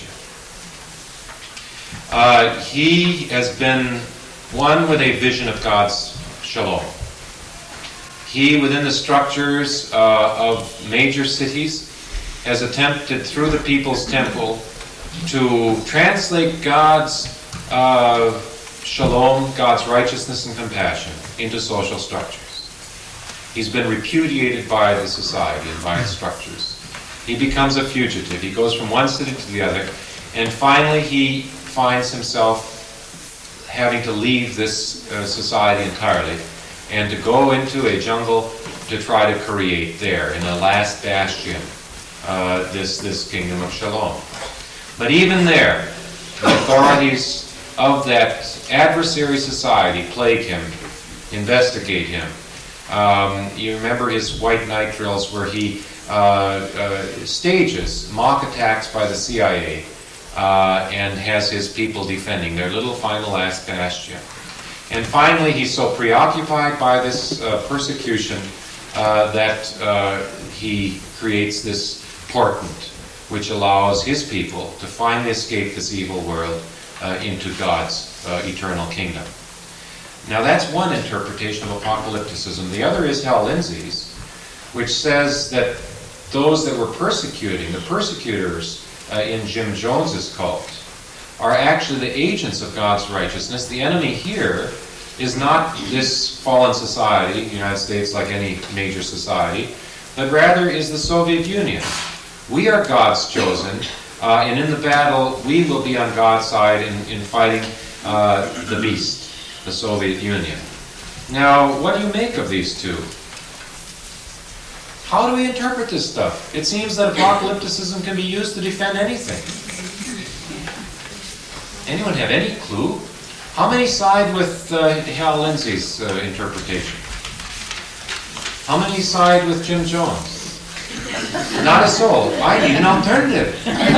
He has been one with a vision of God's shalom. He, within the structures of major cities, has attempted through the People's Temple to translate God's shalom, God's righteousness and compassion into social structures. He's been repudiated by the society and by its structures. He becomes a fugitive. He goes from one city to the other, and finally he finds himself having to leave this society entirely and to go into a jungle to try to create there, in the last bastion, this kingdom of shalom. But even there, the authorities of that adversary society plague him, investigate him. You remember his white night drills where he stages mock attacks by the CIA and has his people defending their little final last bastion. And finally, he's so preoccupied by this persecution that he creates this portent which allows his people to finally escape this evil world into God's eternal kingdom. Now that's one interpretation of apocalypticism. The other is Hal Lindsey's, which says that those that were persecuting, the persecutors in Jim Jones's cult, are actually the agents of God's righteousness. The enemy here is not this fallen society, the United States, like any major society, but rather is the Soviet Union. We are God's chosen, and in the battle, we will be on God's side in fighting the beast, the Soviet Union. Now, what do you make of these two? How do we interpret this stuff? It seems that apocalypticism can be used to defend anything. Anyone have any clue? How many side with Hal Lindsey's interpretation? How many side with Jim Jones? Not a soul. I need an alternative.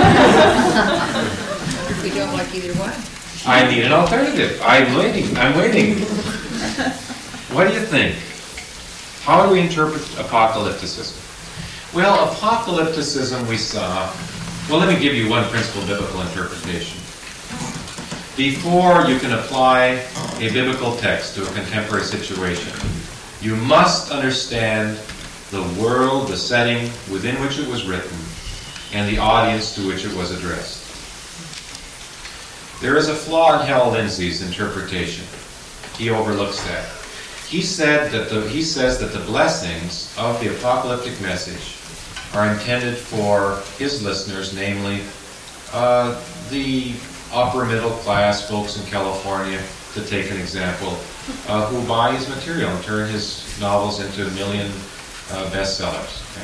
We don't like either one. I need an alternative. I'm waiting. What do you think? How do we interpret apocalypticism? Well, apocalypticism we saw... Well, let me give you one principal biblical interpretation. Before you can apply a biblical text to a contemporary situation, you must understand the world, the setting within which it was written, and the audience to which it was addressed. There is a flaw in Hal Lindsey's interpretation. He overlooks that. He says that the blessings of the apocalyptic message are intended for his listeners, namely the upper middle class folks in California, to take an example, who buy his material and turn his novels into a million bestsellers. Okay?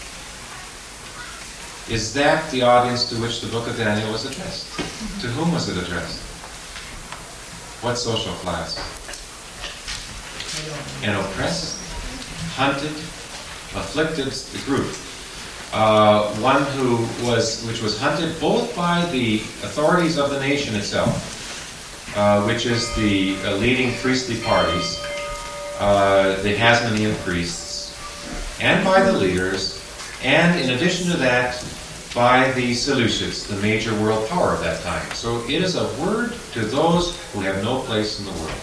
Is that the audience to which the book of Daniel was addressed? To whom was it addressed? What social class? An oppressed, hunted, afflicted group. One which was hunted both by the authorities of the nation itself, which is the leading priestly parties, the Hasmonean priests, and by the leaders, and in addition to that, by the Seleucids, the major world power of that time. So it is a word to those who have no place in the world.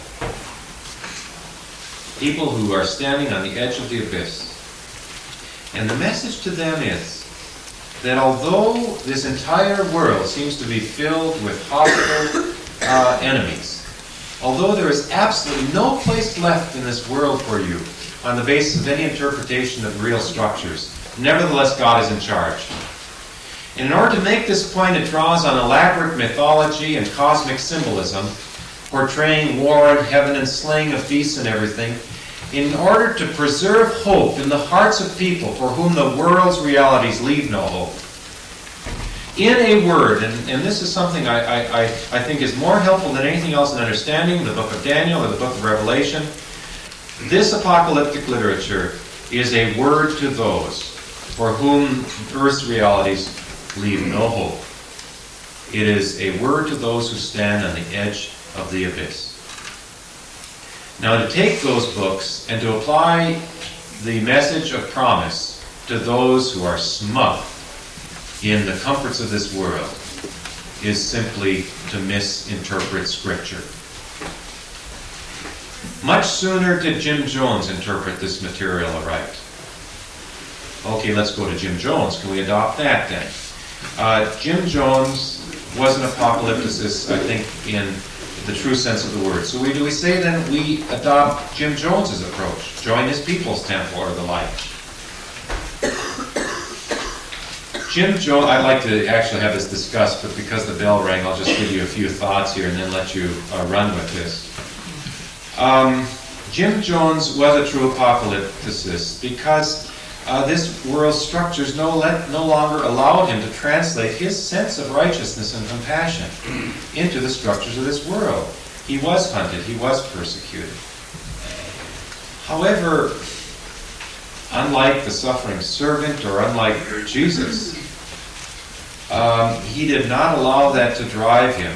People who are standing on the edge of the abyss. And the message to them is that although this entire world seems to be filled with hostile enemies, although there is absolutely no place left in this world for you on the basis of any interpretation of real structures, nevertheless God is in charge. And in order to make this point, it draws on elaborate mythology and cosmic symbolism, portraying war and heaven and slaying of beasts and everything, in order to preserve hope in the hearts of people for whom the world's realities leave no hope. In a word, and this is something I think is more helpful than anything else in understanding the book of Daniel or the book of Revelation, this apocalyptic literature is a word to those for whom earth's realities leave no hope. It is a word to those who stand on the edge of the abyss. Now, to take those books and to apply the message of promise to those who are smug in the comforts of this world is simply to misinterpret Scripture. Much sooner did Jim Jones interpret this material aright. Okay, let's go to Jim Jones. Can we adopt that then? Jim Jones was an apocalypticist, I think, in the true sense of the word. So do we say then we adopt Jim Jones's approach, join his People's Temple or the like? Jim Jones, I'd like to actually have this discussed, but because the bell rang, I'll just give you a few thoughts here and then let you run with this. Jim Jones was a true apocalypticist because this world's structures no longer allowed him to translate his sense of righteousness and compassion into the structures of this world. He was hunted, he was persecuted. However, unlike the suffering servant or unlike Jesus, he did not allow that to drive him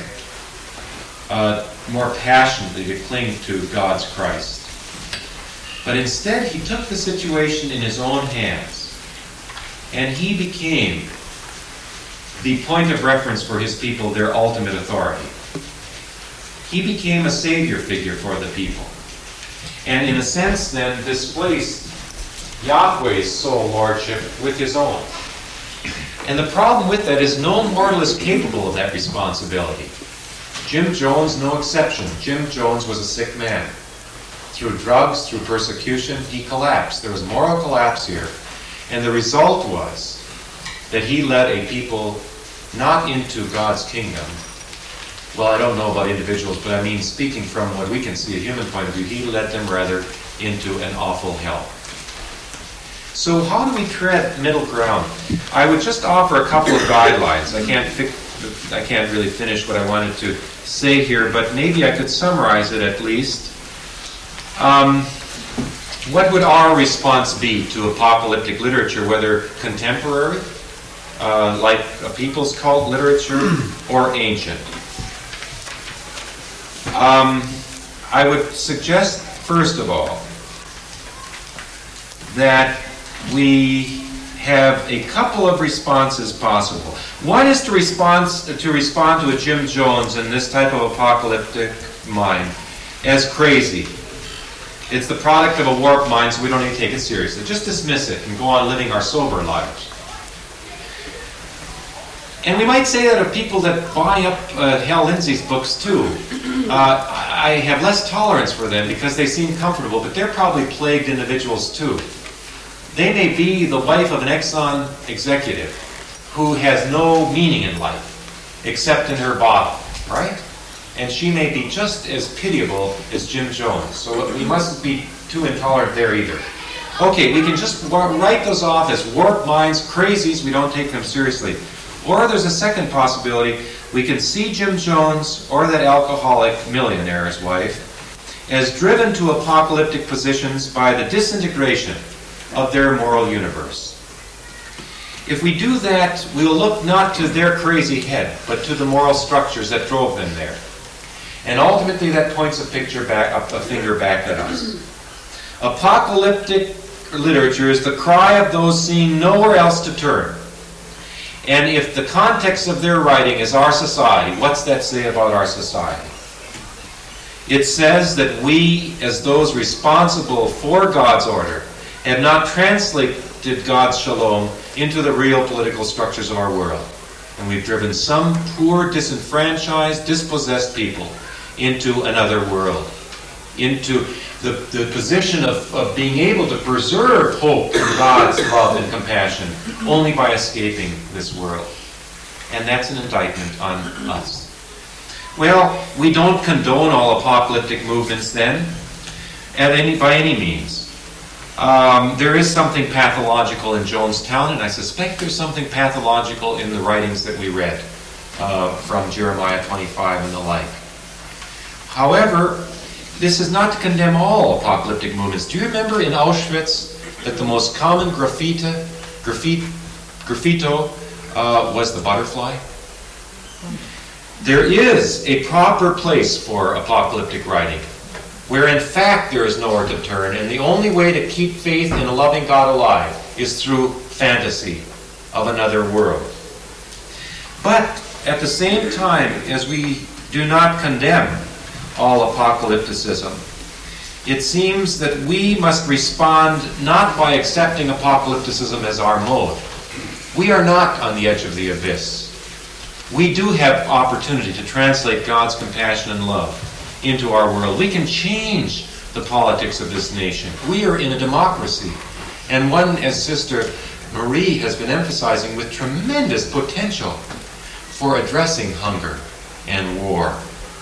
more passionately to cling to God's Christ. But instead, he took the situation in his own hands, and he became the point of reference for his people, their ultimate authority. He became a savior figure for the people, and in a sense then displaced Yahweh's sole lordship with his own. And the problem with that is no mortal is capable of that responsibility. Jim Jones, no exception. Jim Jones was a sick man. Through drugs, through persecution, he collapsed. There was moral collapse here. And the result was that he led a people not into God's kingdom. Well, I don't know about individuals, but I mean speaking from what we can see, a human point of view, he led them rather into an awful hell. So how do we tread middle ground? I would just offer a couple of guidelines. I can't really finish what I wanted to say here, but maybe I could summarize it at least. What would our response be to apocalyptic literature, whether contemporary, like a people's cult literature, or ancient? I would suggest, first of all, that we have a couple of responses possible. One is to respond to a Jim Jones in this type of apocalyptic mind as crazy. It's the product of a warped mind, so we don't need to take it seriously. Just dismiss it and go on living our sober lives. And we might say that of people that buy up Hal Lindsey's books too. I have less tolerance for them because they seem comfortable, but they're probably plagued individuals too. They may be the wife of an Exxon executive who has no meaning in life except in her bottle, right? And she may be just as pitiable as Jim Jones. So we mustn't be too intolerant there either. Okay, we can just write those off as warped minds, crazies, we don't take them seriously. Or there's a second possibility. We can see Jim Jones or that alcoholic millionaire's wife as driven to apocalyptic positions by the disintegration of their moral universe. If we do that, we will look not to their crazy head, but to the moral structures that drove them there. And ultimately that points a finger back at us. Apocalyptic literature is the cry of those seeing nowhere else to turn. And if the context of their writing is our society, what's that say about our society? It says that we, as those responsible for God's order, have not translated God's shalom into the real political structures of our world. And we've driven some poor, disenfranchised, dispossessed people into another world, into the position of being able to preserve hope in God's love and compassion only by escaping this world. And that's an indictment on us. Well, we don't condone all apocalyptic movements then, by any means. There is something pathological in Jonestown, and I suspect there's something pathological in the writings that we read from Jeremiah 25 and the like. However, this is not to condemn all apocalyptic movements. Do you remember in Auschwitz that the most common graffito was the butterfly? There is a proper place for apocalyptic writing, where in fact there is nowhere to turn, and the only way to keep faith in a loving God alive is through fantasy of another world. But at the same time, as we do not condemn all apocalypticism, it seems that we must respond not by accepting apocalypticism as our mode. We are not on the edge of the abyss. We do have opportunity to translate God's compassion and love into our world. We can change the politics of this nation. We are in a democracy, and one, as Sister Marie has been emphasizing, with tremendous potential for addressing hunger and war.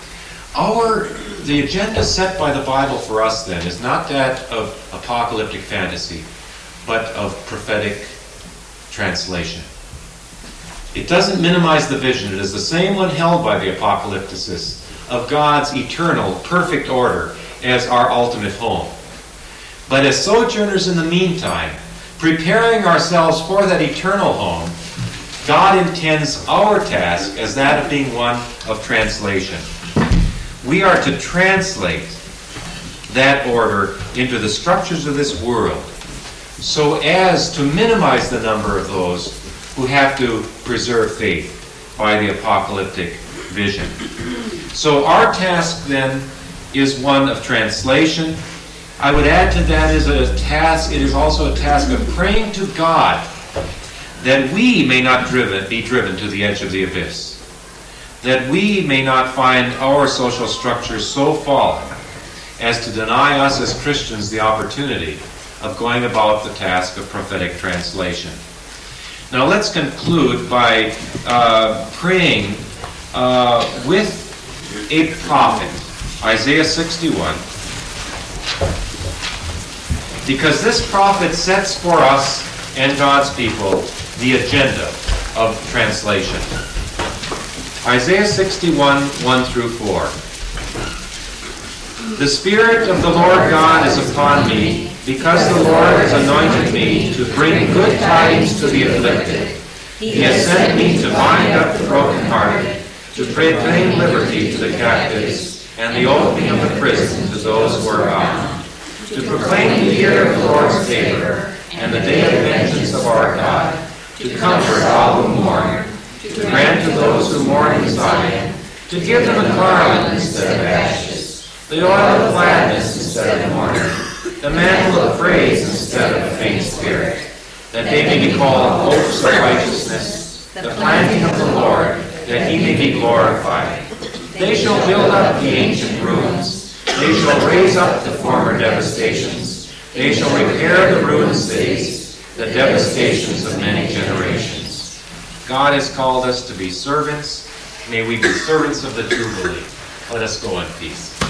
The agenda set by the Bible for us, then, is not that of apocalyptic fantasy, but of prophetic translation. It doesn't minimize the vision. It is the same one held by the apocalypticists of God's eternal, perfect order as our ultimate home. But as sojourners in the meantime, preparing ourselves for that eternal home, God intends our task as that of being one of translation. We are to translate that order into the structures of this world so as to minimize the number of those who have to preserve faith by the apocalyptic vision. So our task then is one of translation. I would add to that it is also a task of praying to God that we may not be driven to the edge of the abyss, that we may not find our social structures so fallen as to deny us as Christians the opportunity of going about the task of prophetic translation. Now let's conclude by praying with a prophet, Isaiah 61, because this prophet sets for us and God's people the agenda of translation. Isaiah 61, 1 through 4. The Spirit of the Lord God is upon me, because the Lord has anointed me to bring good tidings to the afflicted. He has sent me to bind up the brokenhearted, to proclaim liberty to the captives, and the opening of the prison to those who are bound, to proclaim the year of the Lord's favor, and the day of vengeance of our God, to comfort all who mourn, to grant to those who mourn in Zion, to give them a garland instead of ashes, the oil of gladness instead of mourning, the mantle of praise instead of a faint spirit, that they may be called oaks of righteousness, the planting of the Lord, that he may be glorified. They shall build up the ancient ruins. They shall raise up the former devastations. They shall repair the ruined cities, the devastations of many generations. God has called us to be servants. May we be servants of the true belief. Let us go in peace.